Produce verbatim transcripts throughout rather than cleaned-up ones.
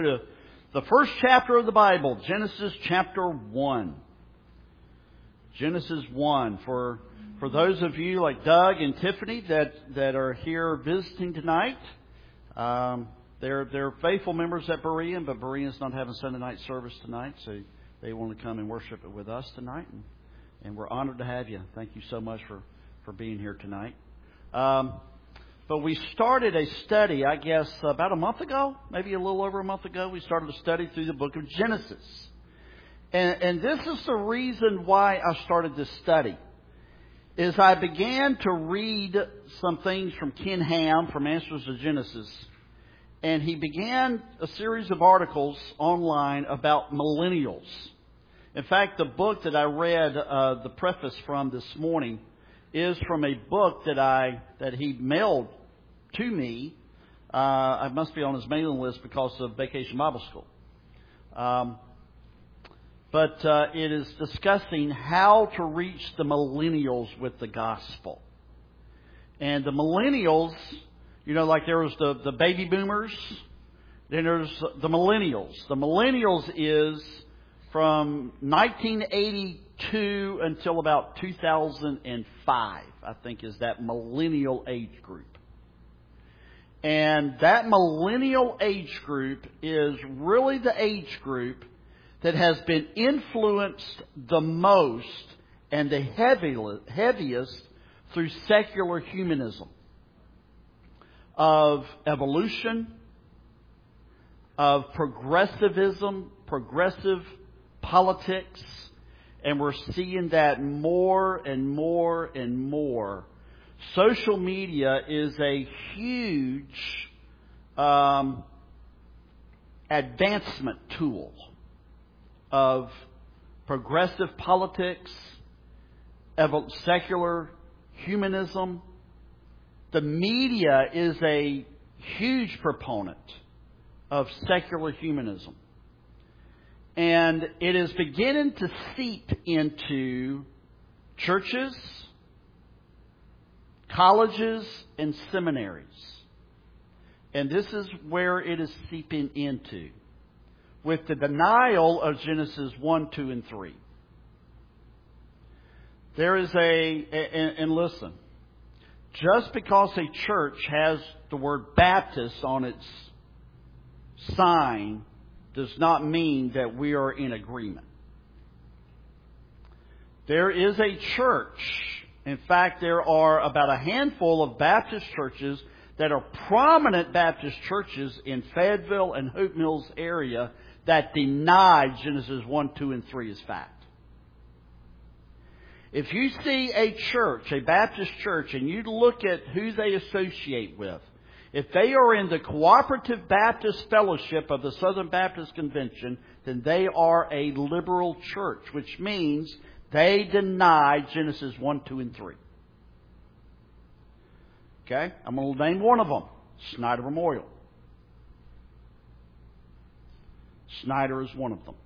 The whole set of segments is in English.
to the first chapter of the Bible, Genesis chapter one. Genesis one. For for those of you like Doug and Tiffany that, that are here visiting tonight, um, they're they're faithful members at Berean, but Berean's not having Sunday night service tonight, so they want to come and worship it with us tonight, and, and we're honored to have you. Thank you so much for, for being here tonight. Um, But we started a study, I guess, about a month ago, maybe a little over a month ago. We started a study through the book of Genesis. And, and this is the reason why I started this study, is I began to read some things from Ken Ham from Answers to Genesis. And he began a series of articles online about millennials. In fact, the book that I read uh, the preface from this morning is from a book that I that he mailed to me. Uh, I must be on his mailing list because of Vacation Bible School. Um, but uh, it is discussing how to reach the millennials with the gospel. And the millennials, you know, like there was the, the baby boomers, then there's the millennials. The millennials is from nineteen eighty-two until about two thousand five, I think, is that millennial age group. And that millennial age group is really the age group that has been influenced the most and the heaviest through secular humanism of evolution, of progressivism, progressive politics, and we're seeing that more and more and more. Social media is a huge um, advancement tool of progressive politics, secular humanism. The media is a huge proponent of secular humanism. And it is beginning to seep into churches, colleges, and seminaries. And this is where it is seeping into, with the denial of Genesis one, two, and three. There is a, and, and listen, just because a church has the word Baptist on its sign does not mean that we are in agreement. There is a church. In fact, there are about a handful of Baptist churches that are prominent Baptist churches in Fayetteville and Hope Mills area that deny Genesis one, two, and three as fact. If you see a church, a Baptist church, and you look at who they associate with, if they are in the Cooperative Baptist Fellowship of the Southern Baptist Convention, then they are a liberal church, which means they deny Genesis one, two, and three. Okay? I'm going to name one of them. Snyder Memorial. Snyder is one of them.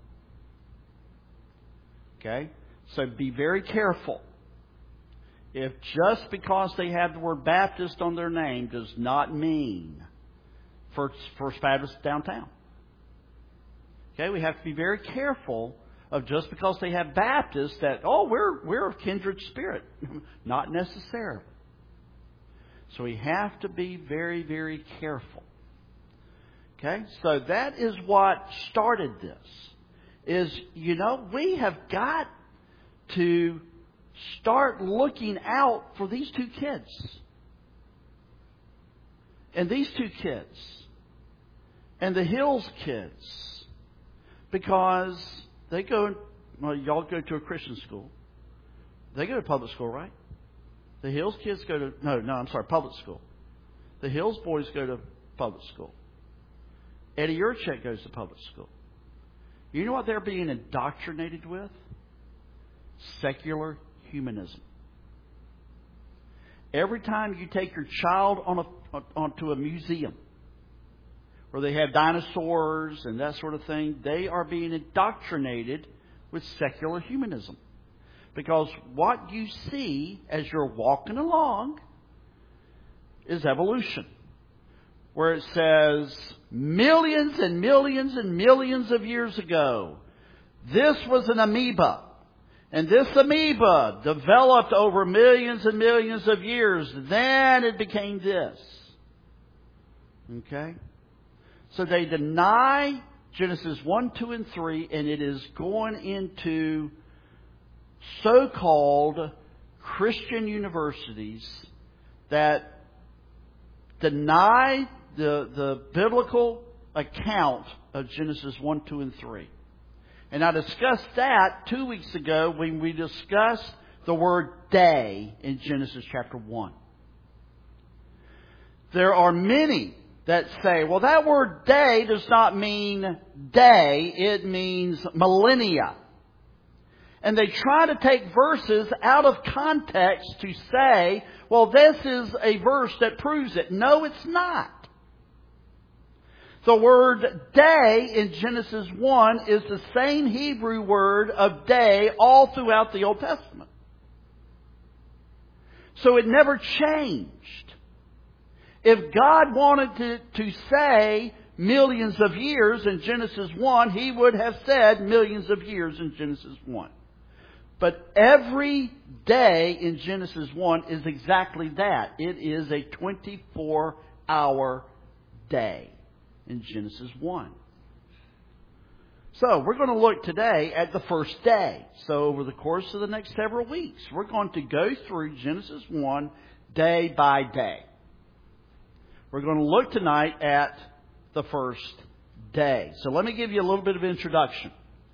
Okay? So be very careful. If just because they have the word Baptist on their name does not mean First, First Baptist downtown. Okay? We have to be very careful of just because they have Baptists that, oh, we're we're of kindred spirit. Not necessarily. So we have to be very, very careful. Okay? So that is what started this. Is, you know, we have got to start looking out for these two kids. And these two kids. And the Hills kids. Because they go, well, y'all go to a Christian school. They go to public school, right? The Hills kids go to, no, no, I'm sorry, public school. The Hills boys go to public school. Eddie Urchek goes to public school. You know what they're being indoctrinated with? Secular humanism. Every time you take your child on a, onto a museum where they have dinosaurs and that sort of thing, they are being indoctrinated with secular humanism. Because what you see as you're walking along is evolution. where it says, millions and millions and millions of years ago, this was an amoeba. And this amoeba developed over millions and millions of years. Then it became this. Okay? So they deny Genesis one, two, and three, and it is going into so-called Christian universities that deny the, the biblical account of Genesis one, two, and three. And I discussed that two weeks ago when we discussed the word day in Genesis chapter one. There are many that say, well, that word day does not mean day, it means millennia. And they try to take verses out of context to say, well, this is a verse that proves it. No, it's not. The word day in Genesis one is the same Hebrew word of day all throughout the Old Testament. So it never changed. If God wanted to, to say millions of years in Genesis one, He would have said millions of years in Genesis one. But every day in Genesis one is exactly that. It is a twenty-four hour day in Genesis one. So we're going to look today at the first day. So over the course of the next several weeks, we're going to go through Genesis one day by day. We're going to look tonight at the first day. So let me give you a little bit of introduction.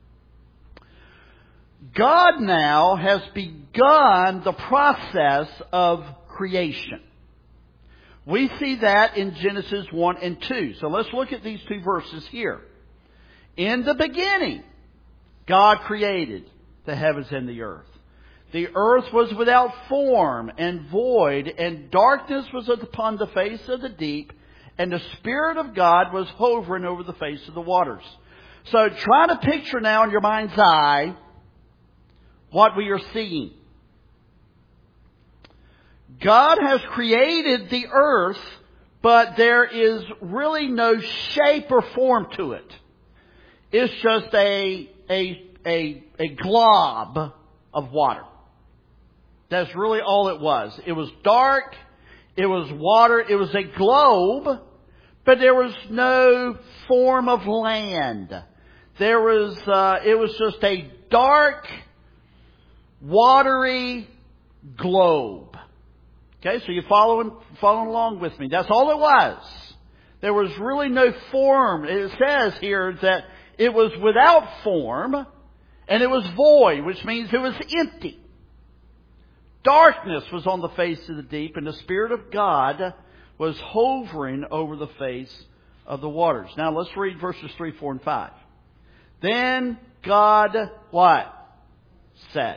God now has begun the process of creation. We see that in Genesis one and two. So let's look at these two verses here. In the beginning, God created the heavens and the earth. The earth was without form and void, and darkness was upon the face of the deep, and the Spirit of God was hovering over the face of the waters. So try to picture now in your mind's eye what we are seeing. God has created the earth, but there is really no shape or form to it. It's just a, a, a, a glob of water. That's really all it was. It was dark. It was water. It was a globe, but there was no form of land. There was, uh, it was just a dark, watery globe. Okay, so you're following, following along with me. That's all it was. There was really no form. It says here that it was without form and it was void, which means it was empty. Darkness was on the face of the deep, and the Spirit of God was hovering over the face of the waters. Now let's read verses three, four, and five. Then God, what? Said.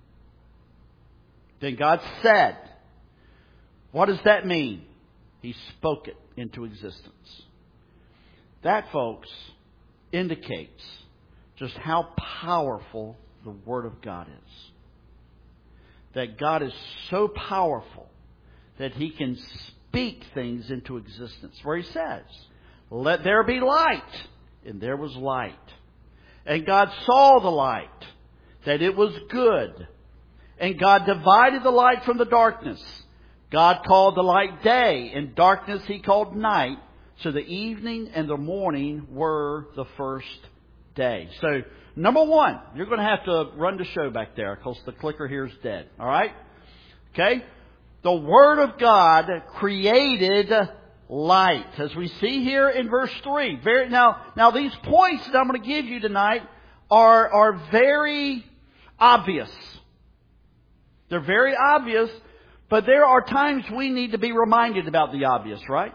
Then God said. What does that mean? He spoke it into existence. That, folks, indicates just how powerful the Word of God is. That God is so powerful that He can speak things into existence. Where He says, let there be light. And there was light. And God saw the light, that it was good. And God divided the light from the darkness. God called the light day, and darkness He called night. So the evening and the morning were the first day. So, number one, you're going to have to run the show back there because the clicker here is dead. All right? Okay? The Word of God created light. As we see here in verse three. Very, now, now these points that I'm going to give you tonight are, are very obvious. They're very obvious, but there are times we need to be reminded about the obvious, right?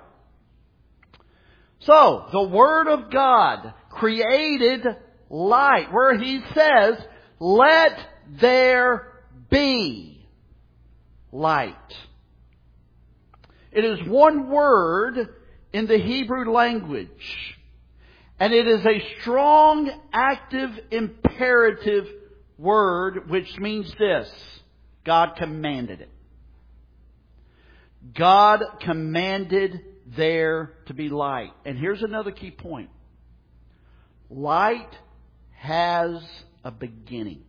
So, the Word of God created light, where He says, let there be light. It is one word in the Hebrew language, and it is a strong, active, imperative word, which means this: God commanded it. God commanded there to be light. And here's another key point. Light has a beginning.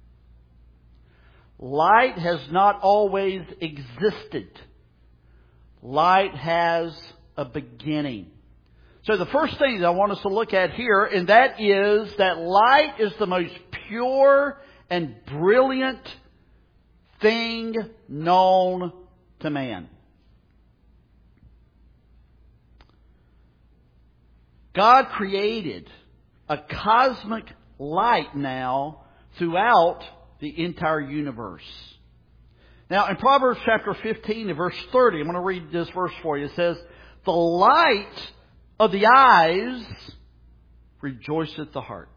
Light has not always existed. Light has a beginning. So the first thing that I want us to look at here, and that is that light is the most pure and brilliant thing known to man. God created a cosmic light now throughout the entire universe. Now, in Proverbs chapter fifteen and verse thirty, I'm going to read this verse for you. It says, "The light of the eyes rejoiceth the heart."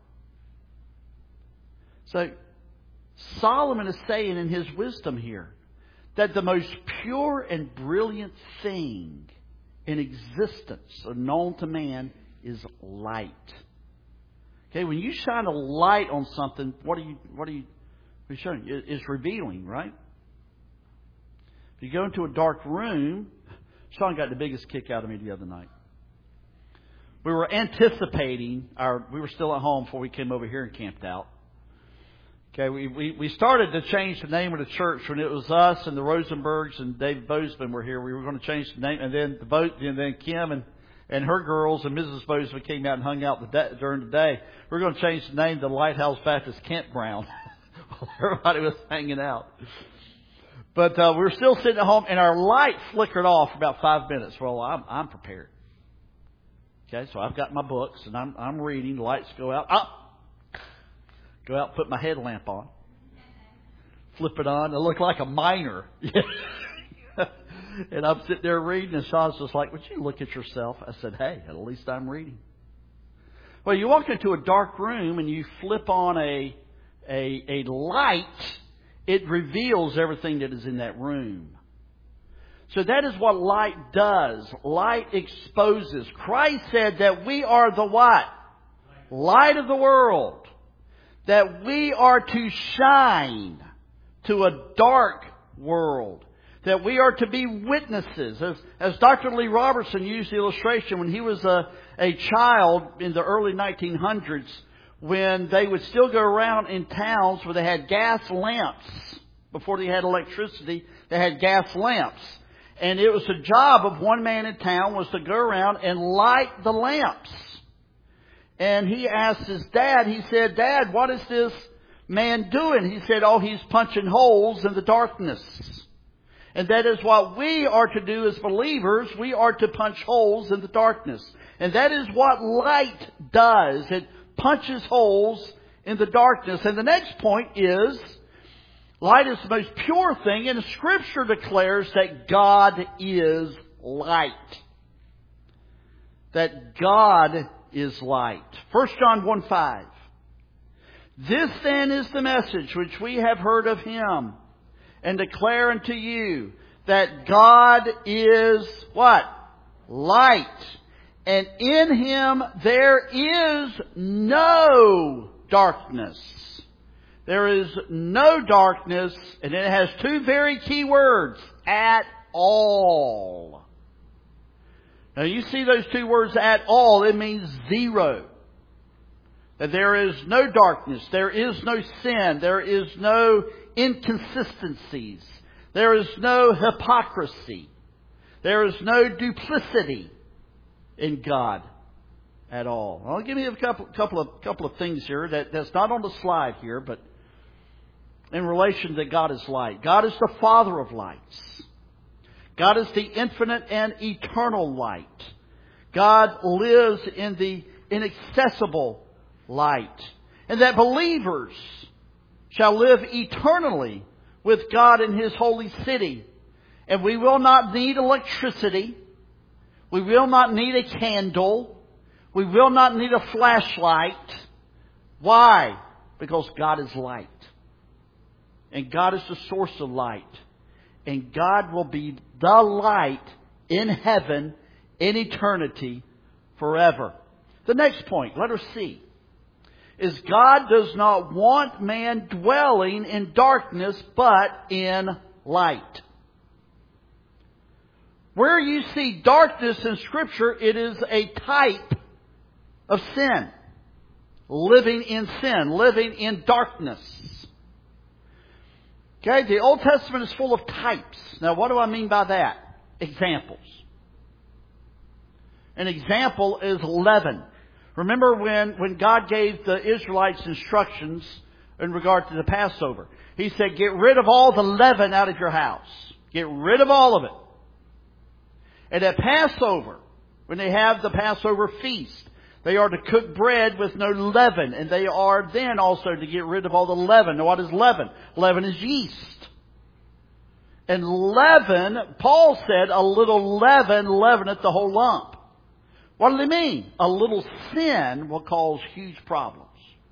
So, Solomon is saying in his wisdom here that the most pure and brilliant thing in existence or known to man is light. Okay, when you shine a light on something, what are you, what are you, what are you showing? It's revealing, right? If you go into a dark room, Sean got the biggest kick out of me the other night. We were anticipating our, we were still at home before we came over here and camped out. Okay, we, we, we started to change the name of the church when it was us and the Rosenbergs and David Bozeman were here. We were going to change the name, and then the Bo, and then Kim and, and her girls and Missus Bozeman came out and hung out the day, during the day. We were going to change the name to Lighthouse Baptist Campground. Everybody was hanging out. But uh, we were still sitting at home, and our light flickered off for about five minutes. Well, I'm, I'm prepared. Okay, so I've got my books, and I'm, I'm reading. The lights go out. Up. Go out and put my headlamp on. Flip it on. I look like a miner. And I'm sitting there reading, and Sean's just like, "Would you look at yourself?" I said, "Hey, at least I'm reading." Well, you walk into a dark room and you flip on a, a, a light, it reveals everything that is in that room. So that is what light does. Light exposes. Christ said that we are the what? Light of the world. That we are to shine to a dark world. That we are to be witnesses. As, as Doctor Lee Robertson used the illustration when he was a, a child in the early nineteen hundreds, when they would still go around in towns where they had gas lamps. Before they had electricity, they had gas lamps. And it was the job of one man in town was to go around and light the lamps. And he asked his dad, he said, "Dad, what is this man doing?" He said, "Oh, he's punching holes in the darkness." And that is what we are to do as believers. We are to punch holes in the darkness. And that is what light does. It punches holes in the darkness. And the next point is, light is the most pure thing, and Scripture declares that God is light. That God is light. First John one five. "This then is the message which we have heard of Him, and declare unto you, that God is" what? "Light. And in Him there is no darkness." There is no darkness, and it has two very key words, "at all." Now you see those two words, "at all," it means zero. That there is no darkness, there is no sin, there is no inconsistencies, there is no hypocrisy, there is no duplicity in God at all. I'll give you a couple, couple of couple of things here that, that's not on the slide here, but in relation to God is light. God is the Father of lights. God is the infinite and eternal light. God lives in the inaccessible light. And that believers shall live eternally with God in His holy city. And we will not need electricity. We will not need a candle. We will not need a flashlight. Why? Because God is light. And God is the source of light. And God will be the light in heaven, in eternity, forever. The next point, letter C, is God does not want man dwelling in darkness, but in light. Where you see darkness in Scripture, it is a type of sin. Living in sin, living in darkness. Okay, the Old Testament is full of types. Now, what do I mean by that? Examples. An example is leaven. Remember when, when God gave the Israelites instructions in regard to the Passover? He said, get rid of all the leaven out of your house. Get rid of all of it. And at Passover, when they have the Passover feast, they are to cook bread with no leaven. And they are then also to get rid of all the leaven. Now, what is leaven? Leaven is yeast. And leaven, Paul said, a little leaven leaveneth the whole lump. What do they mean? A little sin will cause huge problems.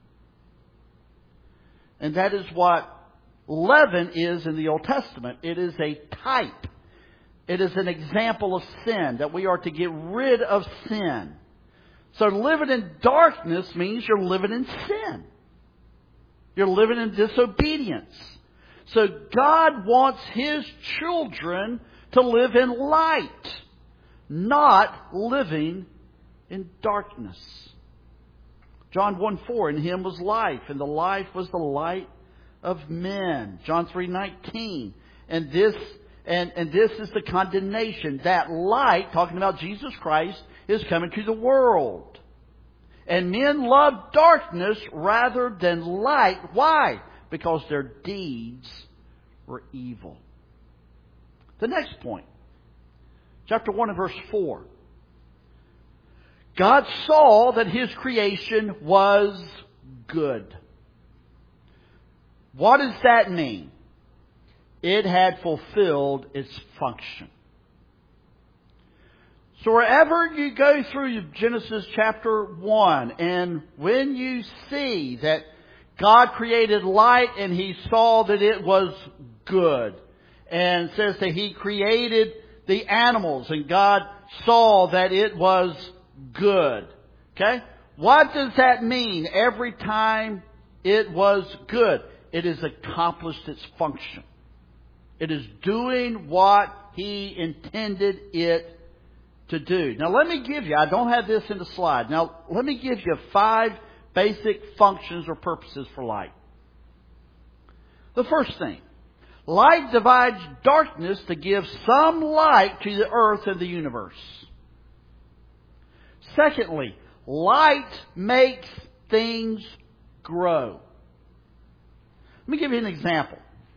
And that is what leaven is in the Old Testament. It is a type. It is an example of sin, that we are to get rid of sin. So living in darkness means you're living in sin. You're living in disobedience. So God wants His children to live in light, not living in darkness. John one four, in Him was life, and the life was the light of men. John three nineteen, and this and, and this is the condemnation. That light, talking about Jesus Christ, is coming to the world. And men love darkness rather than light. Why? Because their deeds were evil. The next point. Chapter one and verse four. God saw that His creation was good. What does that mean? It had fulfilled its function. So wherever you go through Genesis chapter one, and when you see that God created light and He saw that it was good, and it says that He created the animals and God saw that it was good. Okay? What does that mean every time it was good? It has accomplished its function. It is doing what He intended it to do. Now let me give you, I don't have this in the slide. Now let me give you five basic functions or purposes for light. The first thing, light divides darkness to give some light to the earth and the universe. Secondly, light makes things grow. Let me give you an example.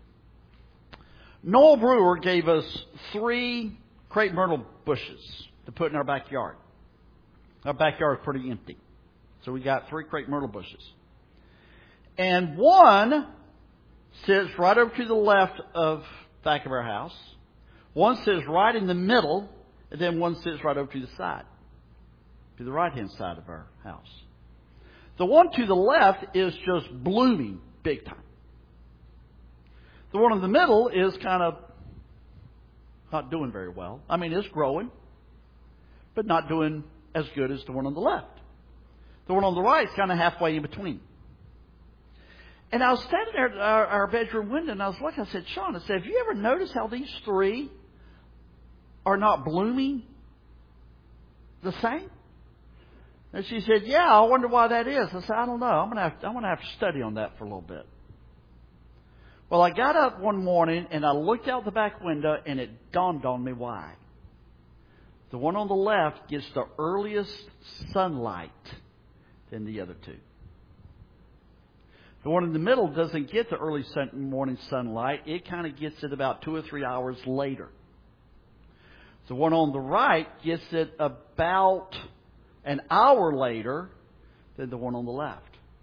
Noel Brewer gave us three crepe myrtle bushes to put in our backyard. Our backyard is pretty empty. So we got three crepe myrtle bushes. And one sits right over to the left of the back of our house. One sits right in the middle. And then one sits right over to the side. To the right-hand side of our house. The one to the left is just blooming big time. The one in the middle is kind of not doing very well. I mean, it's growing, but not doing as good as the one on the left. The one on the right is kind of halfway in between. And I was standing there at our, our bedroom window, and I was looking. I said, Sean, I said, have you ever noticed how these three are not blooming the same? And she said, yeah, I wonder why that is. I said, I don't know. I'm going to have, I'm going to have to study on that for a little bit. Well, I got up one morning and I looked out the back window and it dawned on me why. The one on the left gets the earliest sunlight than the other two. The one in the middle doesn't get the early sun, morning sunlight. It kind of gets it about two or three hours later. The one on the right gets it about an hour later than the one on the left.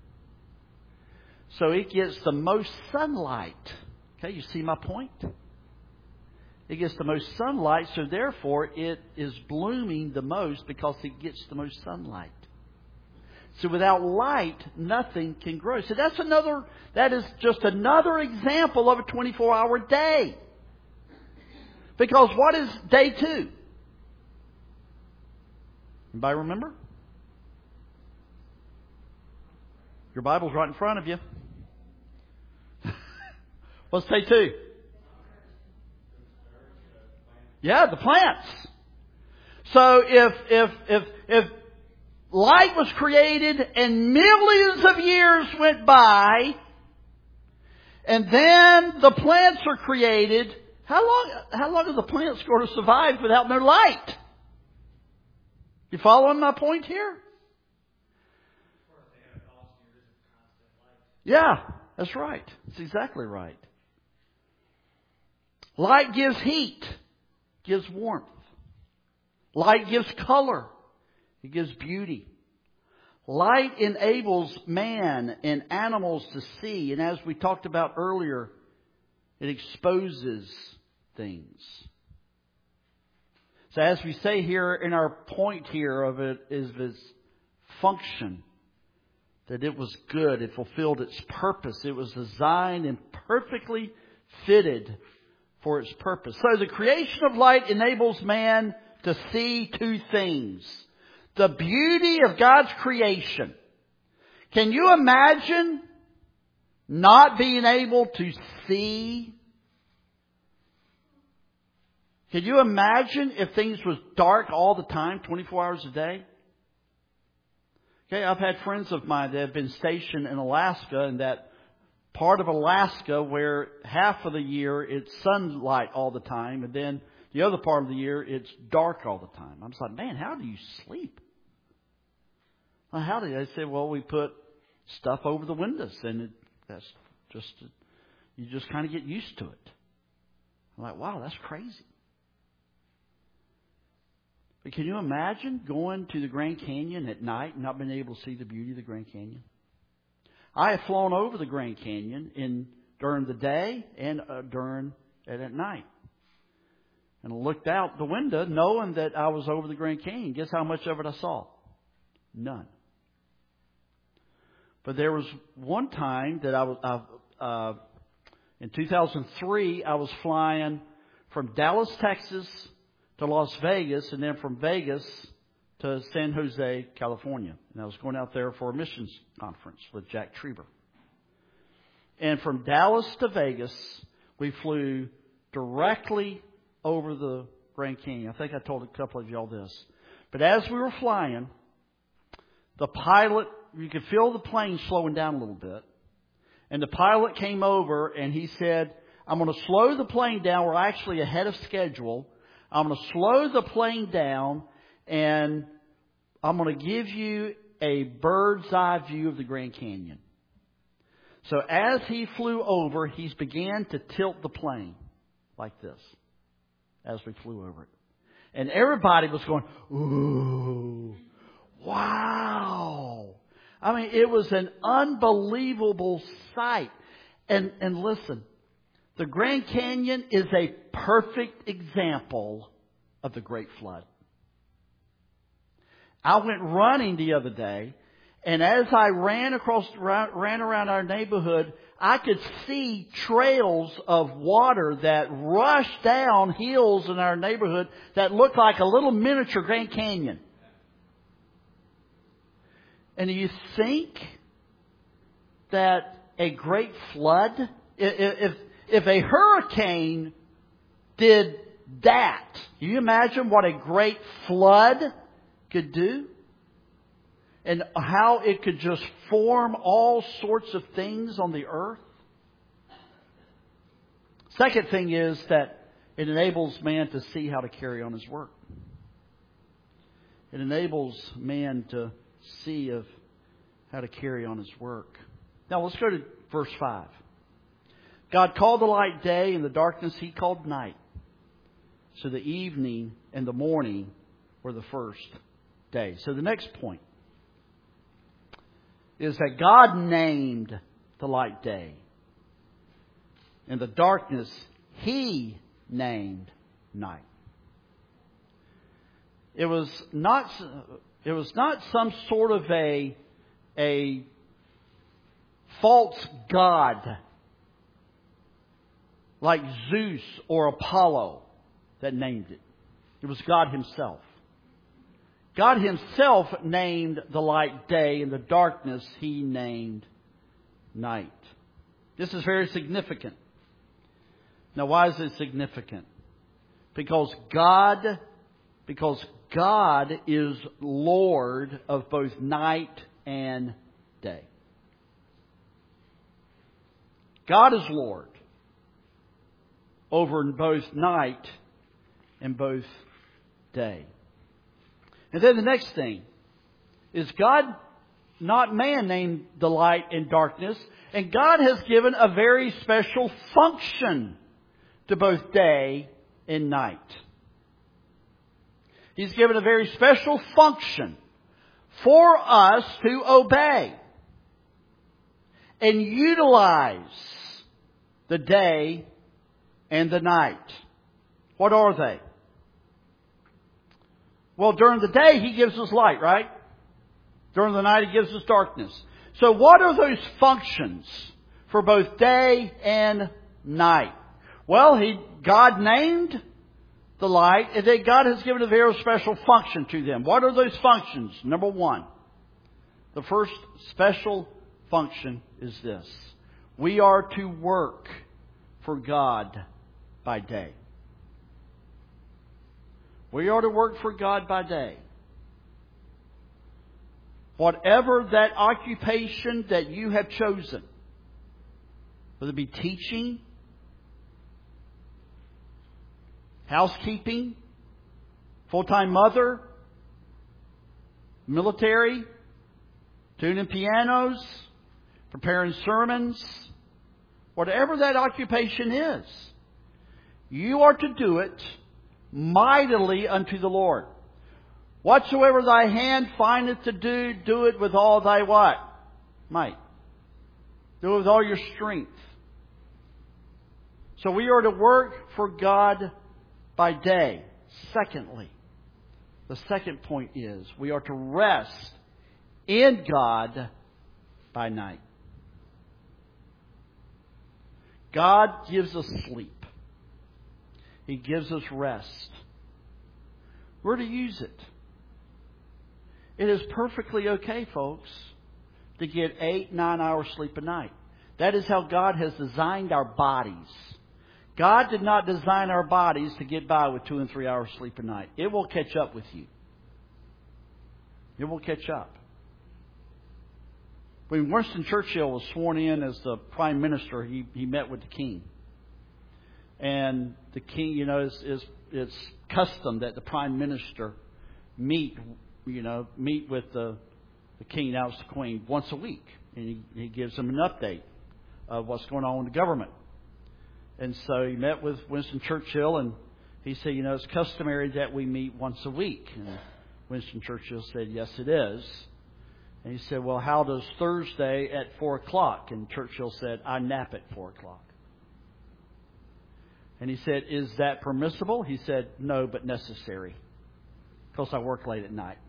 So it gets the most sunlight. Okay, you see my point? It gets the most sunlight, so therefore it is blooming the most because it gets the most sunlight. So without light, nothing can grow. So that's another, that is just another example of a twenty-four hour day. Because what is day two? Anybody remember? Your Bible's right in front of you. What's day two? Yeah, the plants. So if, if, if, if light was created and millions of years went by, and then the plants are created, how long, how long are the plants going to survive without no light? You following my point here? Yeah, that's right. That's exactly right. Light gives heat, gives warmth. Light gives color. It gives beauty. Light enables man and animals to see. And as we talked about earlier, it exposes things. So as we say here in our point here of it is this function, that it was good. It fulfilled its purpose. It was designed and perfectly fitted for its purpose. So the creation of light enables man to see two things. The beauty of God's creation. Can you imagine not being able to see? Can you imagine if things was dark all the time, twenty-four hours a day? Okay, I've had friends of mine that have been stationed in Alaska, and that part of Alaska where half of the year it's sunlight all the time, and then the other part of the year it's dark all the time. I'm just like, man, how do you sleep? Well, how do you? They say, well, we put stuff over the windows, and it, that's just, you just kind of get used to it. I'm like, wow, that's crazy. But can you imagine going to the Grand Canyon at night and not being able to see the beauty of the Grand Canyon? I have flown over the Grand Canyon in during the day and uh, during and at night, and I looked out the window knowing that I was over the Grand Canyon. Guess how much of it I saw? None. But there was one time that I was uh, uh, in two thousand three. I was flying from Dallas, Texas, to Las Vegas, and then from Vegas to San Jose, California. And I was going out there for a missions conference with Jack Trieber. And from Dallas to Vegas, we flew directly over the Grand Canyon. I think I told a couple of y'all this. But as we were flying, the pilot, you could feel the plane slowing down a little bit. And the pilot came over and he said, I'm going to slow the plane down. We're actually ahead of schedule. I'm going to slow the plane down, and I'm going to give you a bird's eye view of the Grand Canyon. So as he flew over, he began to tilt the plane like this as we flew over it. And everybody was going, ooh, wow. I mean, it was an unbelievable sight. And, and listen, the Grand Canyon is a perfect example of the Great Flood. I went running the other day, and as I ran across, ran around our neighborhood, I could see trails of water that rushed down hills in our neighborhood that looked like a little miniature Grand Canyon. And do you think that a great flood, if If a hurricane did that, can you imagine what a great flood could do? And how it could just form all sorts of things on the earth? Second thing is that it enables man to see how to carry on his work. It enables man to see of how to carry on his work. Now let's go to verse five. God called the light day, and the darkness He called night. So the evening and the morning were the first day. So the next point is that God named the light day, and the darkness He named night. It was not. It was not some sort of a a false god like Zeus or Apollo that named it. It was God Himself. God Himself named the light day, and the darkness He named night. This is very significant. Now, why is it significant? Because God, because God is Lord of both night and day. God is Lord over both night and both day. And then the next thing is God, not man, named the light and darkness. And God has given a very special function to both day and night. He's given a very special function for us to obey and utilize the day and the night. What are they? Well, during the day, He gives us light, right? During the night, He gives us darkness. So what are those functions for both day and night? Well, He, God named the light, and then God has given a very special function to them. What are those functions? Number one, the first special function is this. We are to work for God by day. We are to work for God by day. Whatever that occupation that you have chosen, whether it be teaching, housekeeping, full-time mother, military, tuning pianos, preparing sermons, whatever that occupation is, you are to do it mightily unto the Lord. Whatsoever thy hand findeth to do, do it with all thy what? Might. Do it with all your strength. So we are to work for God by day. Secondly, the second point is we are to rest in God by night. God gives us sleep. He gives us rest. We're to use it. It is perfectly okay, folks, to get eight, nine hours sleep a night. That is how God has designed our bodies. God did not design our bodies to get by with two and three hours sleep a night. It will catch up with you. It will catch up. When Winston Churchill was sworn in as the Prime Minister, he, he met with the King. And the King, you know, is, is it's custom that the Prime Minister meet, you know, meet with the, the King, now it's the Queen, once a week. And he, he gives them an update of what's going on in the government. And so he met with Winston Churchill, and he said, you know, it's customary that we meet once a week. And Winston Churchill said, yes, it is. And he said, well, how does Thursday at four o'clock? And Churchill said, I nap at four o'clock. And he said, is that permissible? He said, no, but necessary. Because I work late at night.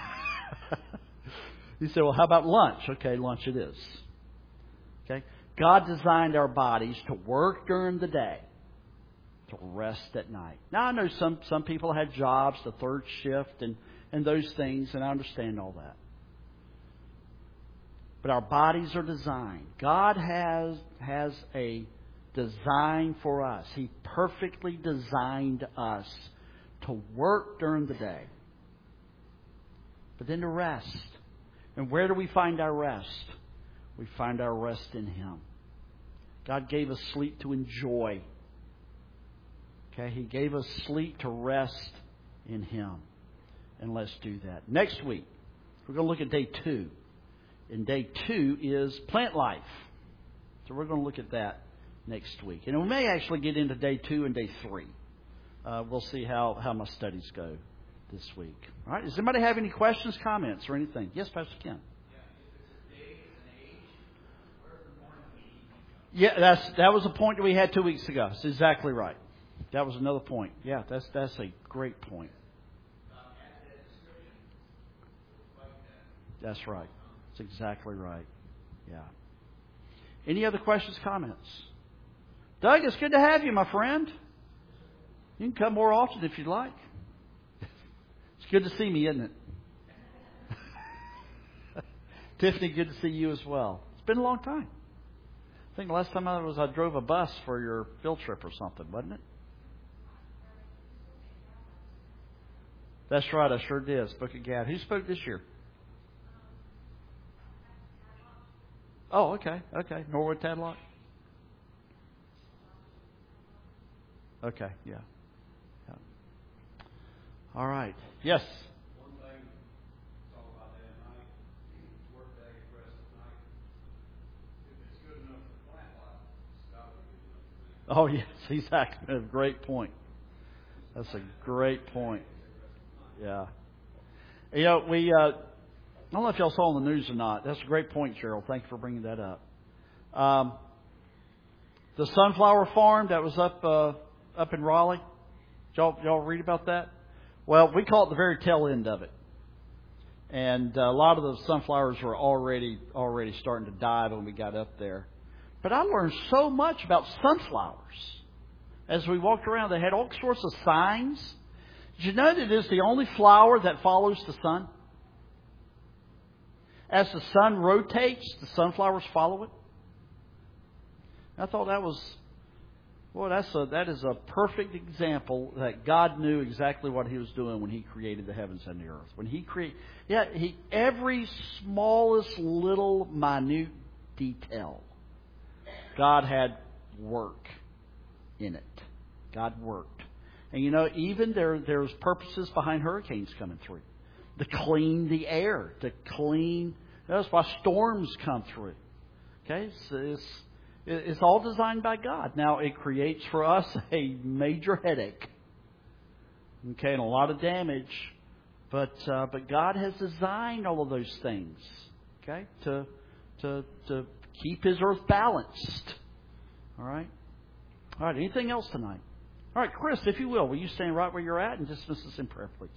He said, well, how about lunch? Okay, lunch it is. Okay. God designed our bodies to work during the day, to rest at night. Now, I know some, some people had jobs, the third shift, and, and those things, and I understand all that. But our bodies are designed. God has, has a design for us. He perfectly designed us to work during the day, but then to rest. And where do we find our rest? We find our rest in Him. God gave us sleep to enjoy. Okay, He gave us sleep to rest in Him. And let's do that. Next week, we're going to look at day two. And day two is plant life. So we're going to look at that next week. And we may actually get into day two and day three. Uh, we'll see how, how my studies go this week. All right. Does anybody have any questions, comments, or anything? Yes, Pastor Ken. Yeah, that's that was a point that we had two weeks ago. That's exactly right. That was another point. Yeah, that's that's a great point. That's right. That's exactly right. Yeah. Any other questions, comments? Doug, it's good to have you, my friend. You can come more often if you'd like. It's good to see me, isn't it? Tiffany, good to see you as well. It's been a long time. I think the last time I was, I drove a bus for your field trip or something, wasn't it? That's right, I sure did. Spoke at Gad. Who spoke this year? Oh, okay, okay. Norwood Tadlock? Okay, yeah. yeah. All right. Yes? One thing, talk about that night, work day, rest of the night. If it's good enough for plant life, it's got to be good enough for them. Oh, yes, exactly. A great point. That's a great point. Yeah. You know, we, uh, I don't know if y'all saw on the news or not. That's a great point, Cheryl. Thank you for bringing that up. Um, the sunflower farm that was up uh, up in Raleigh. Did y'all, y'all read about that? Well, we caught the very tail end of it. And uh, a lot of the sunflowers were already already starting to die when we got up there. But I learned so much about sunflowers. As we walked around, they had all sorts of signs. Did you know that it is the only flower that follows the sun? As the sun rotates, the sunflowers follow it. I thought that was, well, that's a, that is a perfect example that God knew exactly what He was doing when He created the heavens and the earth. When He created, yeah, He every smallest little minute detail, God had work in it. God worked. And you know, even there, there's purposes behind hurricanes coming through. To clean the air. To clean... That's why storms come through. Okay? So it's, it's all designed by God. Now, it creates for us a major headache. Okay? And a lot of damage. But uh, but God has designed all of those things. Okay? To, to, to keep His earth balanced. All right? All right. Anything else tonight? All right, Chris, if you will, will you stand right where you're at and dismiss us in prayer, please?